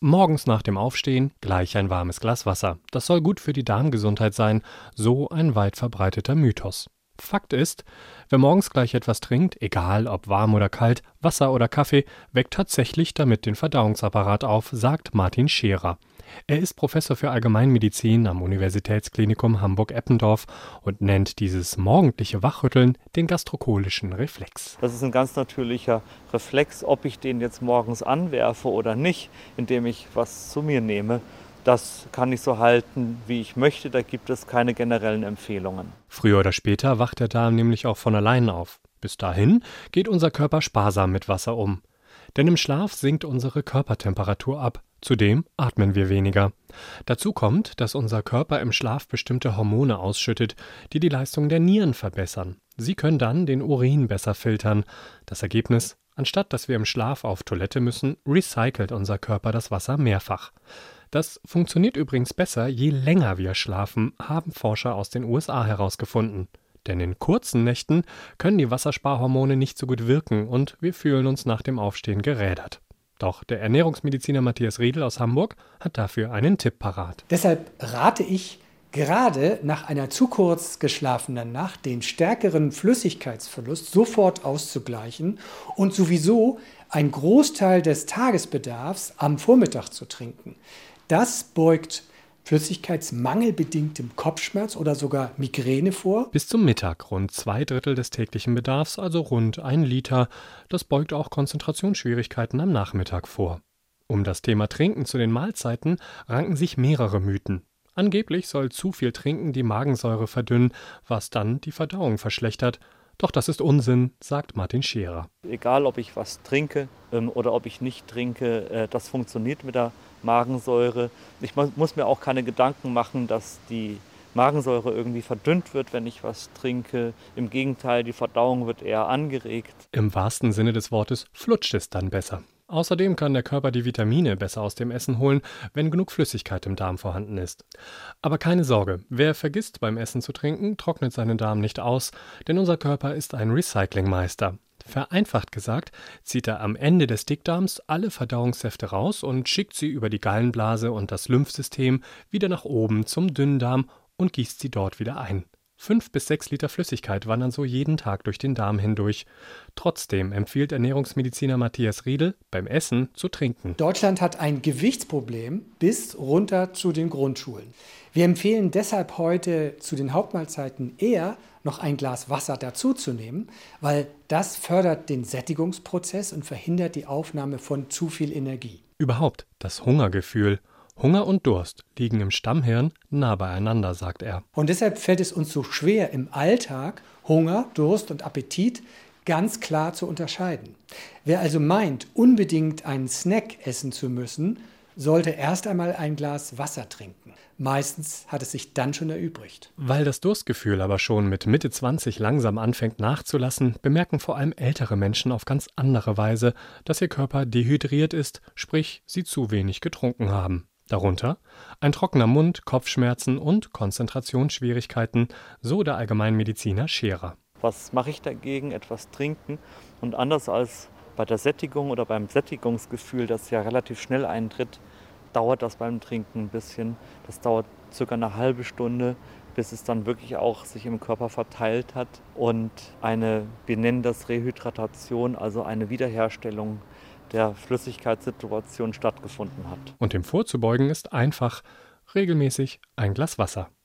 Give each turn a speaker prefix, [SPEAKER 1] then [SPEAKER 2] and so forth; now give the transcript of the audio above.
[SPEAKER 1] Morgens nach dem Aufstehen gleich ein warmes Glas Wasser. Das soll gut für die Darmgesundheit sein, so ein weit verbreiteter Mythos. Fakt ist, wer morgens gleich etwas trinkt, egal ob warm oder kalt, Wasser oder Kaffee, weckt tatsächlich damit den Verdauungsapparat auf, sagt Martin Scherer. Er ist Professor für Allgemeinmedizin am Universitätsklinikum Hamburg-Eppendorf und nennt dieses morgendliche Wachrütteln den gastrocholischen Reflex.
[SPEAKER 2] Das ist ein ganz natürlicher Reflex, ob ich den jetzt morgens anwerfe oder nicht, indem ich was zu mir nehme. Das kann ich so halten, wie ich möchte, da gibt es keine generellen Empfehlungen.
[SPEAKER 1] Früher oder später wacht der Darm nämlich auch von allein auf. Bis dahin geht unser Körper sparsam mit Wasser um. Denn im Schlaf sinkt unsere Körpertemperatur ab. Zudem atmen wir weniger. Dazu kommt, dass unser Körper im Schlaf bestimmte Hormone ausschüttet, die die Leistung der Nieren verbessern. Sie können dann den Urin besser filtern. Das Ergebnis: Anstatt dass wir im Schlaf auf Toilette müssen, recycelt unser Körper das Wasser mehrfach. Das funktioniert übrigens besser, je länger wir schlafen, haben Forscher aus den USA herausgefunden. Denn in kurzen Nächten können die Wassersparhormone nicht so gut wirken und wir fühlen uns nach dem Aufstehen gerädert. Doch der Ernährungsmediziner Matthias Riedl aus Hamburg hat dafür einen Tipp parat.
[SPEAKER 3] Deshalb rate ich, gerade nach einer zu kurz geschlafenen Nacht den stärkeren Flüssigkeitsverlust sofort auszugleichen und sowieso einen Großteil des Tagesbedarfs am Vormittag zu trinken. Das beugt flüssigkeitsmangelbedingtem Kopfschmerz oder sogar Migräne vor.
[SPEAKER 1] Bis zum Mittag rund 2/3 des täglichen Bedarfs, also rund 1 Liter. Das beugt auch Konzentrationsschwierigkeiten am Nachmittag vor. Um das Thema Trinken zu den Mahlzeiten ranken sich mehrere Mythen. Angeblich soll zu viel Trinken die Magensäure verdünnen, was dann die Verdauung verschlechtert. Doch das ist Unsinn, sagt Martin Scherer.
[SPEAKER 2] Egal, ob ich was trinke oder ob ich nicht trinke, das funktioniert mit der Magensäure. Ich muss mir auch keine Gedanken machen, dass die Magensäure irgendwie verdünnt wird, wenn ich was trinke. Im Gegenteil, die Verdauung wird eher angeregt.
[SPEAKER 1] Im wahrsten Sinne des Wortes flutscht es dann besser. Außerdem kann der Körper die Vitamine besser aus dem Essen holen, wenn genug Flüssigkeit im Darm vorhanden ist. Aber keine Sorge, wer vergisst beim Essen zu trinken, trocknet seinen Darm nicht aus, denn unser Körper ist ein Recyclingmeister. Vereinfacht gesagt, zieht er am Ende des Dickdarms alle Verdauungssäfte raus und schickt sie über die Gallenblase und das Lymphsystem wieder nach oben zum Dünndarm und gießt sie dort wieder ein. 5 bis 6 Liter Flüssigkeit wandern so jeden Tag durch den Darm hindurch. Trotzdem empfiehlt Ernährungsmediziner Matthias Riedl, beim Essen zu trinken.
[SPEAKER 3] Deutschland hat ein Gewichtsproblem bis runter zu den Grundschulen. Wir empfehlen deshalb heute zu den Hauptmahlzeiten eher noch ein Glas Wasser dazuzunehmen, weil das fördert den Sättigungsprozess und verhindert die Aufnahme von zu viel Energie.
[SPEAKER 1] Überhaupt das Hungergefühl. Hunger und Durst liegen im Stammhirn nah beieinander, sagt er.
[SPEAKER 3] Und deshalb fällt es uns so schwer, im Alltag Hunger, Durst und Appetit ganz klar zu unterscheiden. Wer also meint, unbedingt einen Snack essen zu müssen, sollte erst einmal ein Glas Wasser trinken. Meistens hat es sich dann schon erübrigt.
[SPEAKER 1] Weil das Durstgefühl aber schon mit Mitte 20 langsam anfängt nachzulassen, bemerken vor allem ältere Menschen auf ganz andere Weise, dass ihr Körper dehydriert ist, sprich sie zu wenig getrunken haben. Darunter ein trockener Mund, Kopfschmerzen und Konzentrationsschwierigkeiten, so der Allgemeinmediziner Scherer.
[SPEAKER 2] Was mache ich dagegen? Etwas trinken. Und anders als bei der Sättigung oder beim Sättigungsgefühl, das ja relativ schnell eintritt, dauert das beim Trinken ein bisschen. Das dauert circa eine halbe Stunde, bis es dann wirklich auch sich im Körper verteilt hat und wir nennen das Rehydratation, also eine Wiederherstellung der Flüssigkeitssituation stattgefunden hat.
[SPEAKER 1] Und dem vorzubeugen ist einfach regelmäßig ein Glas Wasser.